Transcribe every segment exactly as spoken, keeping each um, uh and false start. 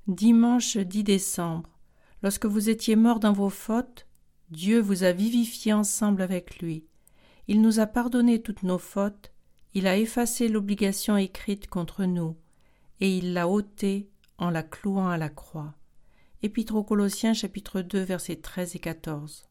Dimanche dix décembre. Lorsque vous étiez morts dans vos fautes, Dieu vous a vivifiés ensemble avec lui. Il nous a pardonné toutes nos fautes, il a effacé l'obligation écrite contre nous, et il l'a ôtée en la clouant à la croix. Épître aux Colossiens, chapitre deux, versets treize et quatorze.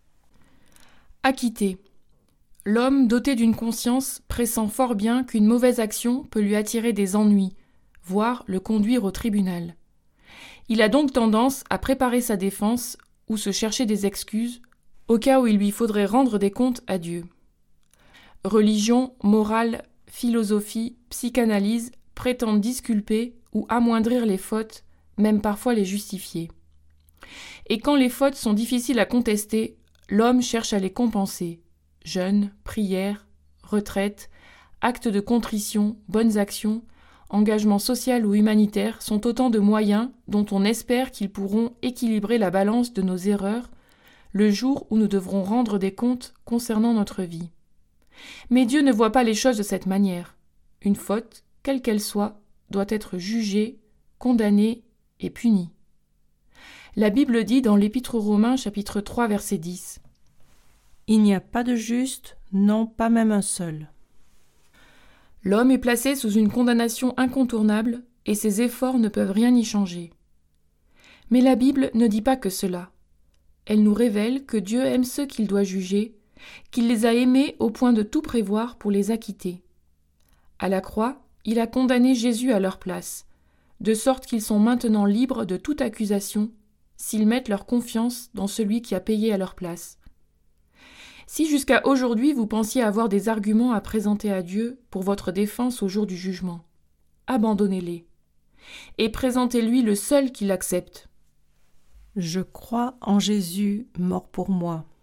Acquitté. L'homme doté d'une conscience pressent fort bien qu'une mauvaise action peut lui attirer des ennuis, voire le conduire au tribunal. Il a donc tendance à préparer sa défense ou se chercher des excuses au cas où il lui faudrait rendre des comptes à Dieu. Religion, morale, philosophie, psychanalyse prétendent disculper ou amoindrir les fautes, même parfois les justifier. Et quand les fautes sont difficiles à contester, l'homme cherche à les compenser. Jeûne, prière, retraite, actes de contrition, bonnes actions, engagement social ou humanitaire sont autant de moyens dont on espère qu'ils pourront équilibrer la balance de nos erreurs le jour où nous devrons rendre des comptes concernant notre vie. Mais Dieu ne voit pas les choses de cette manière. Une faute, quelle qu'elle soit, doit être jugée, condamnée et punie. La Bible dit dans l'Épître aux Romains, chapitre trois, verset dix. « Il n'y a pas de juste, non, pas même un seul. » L'homme est placé sous une condamnation incontournable et ses efforts ne peuvent rien y changer. Mais la Bible ne dit pas que cela. Elle nous révèle que Dieu aime ceux qu'il doit juger, qu'il les a aimés au point de tout prévoir pour les acquitter. À la croix, il a condamné Jésus à leur place, de sorte qu'ils sont maintenant libres de toute accusation s'ils mettent leur confiance dans celui qui a payé à leur place. Si jusqu'à aujourd'hui vous pensiez avoir des arguments à présenter à Dieu pour votre défense au jour du jugement, abandonnez-les et présentez-lui le seul qui l'accepte. Je crois en Jésus, mort pour moi.